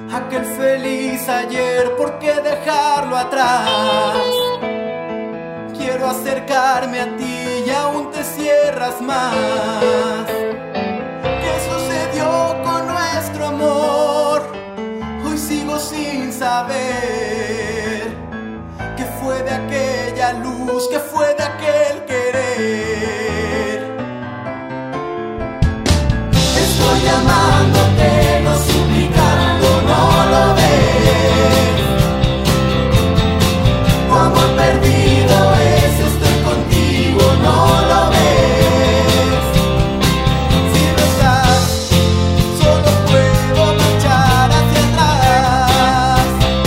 aquel feliz ayer, ¿por qué dejarlo atrás? Quiero acercarme a ti y aún te cierras más. ¿Qué sucedió con nuestro amor? Hoy sigo sin saber qué fue de aquella luz, qué fue de aquel querer. Estoy llamándote, no suplicando, no lo ves. Tu amor perdido es, estoy contigo, no lo ves. Si no estás, solo puedo marchar hacia atrás.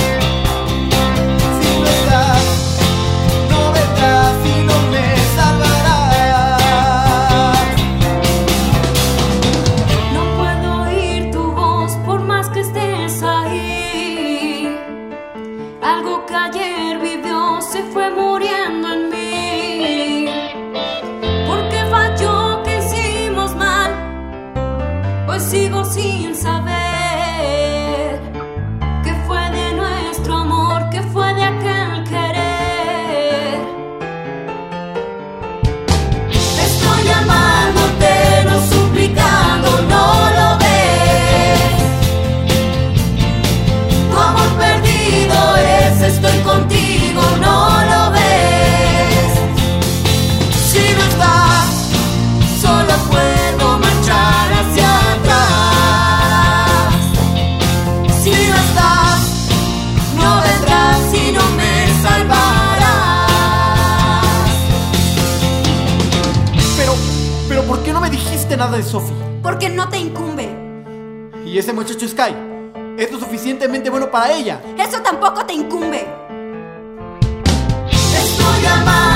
Si no estás, no vendrás y no me salvarás. No puedo oír tu voz por más que estés ahí. Algo que ayer vivió se fue muriendo en mí. Porque falló, que hicimos mal. Hoy sigo sin saber qué fue de nuestro amor, qué fue de aquel querer. Estoy llamándote, no suplicando, no lo ves. Tu amor perdido es, estoy contigo, no lo ves. Si no estás, Solo puedo marchar hacia atrás. si no estás, No vendrás y no me salvarás. pero ¿por qué no me dijiste nada de Sophie? Porque no te incumbe. Y ese muchacho Sky, ¿es lo suficientemente bueno para ella? Eso tampoco te incumbe. Estoy llamando.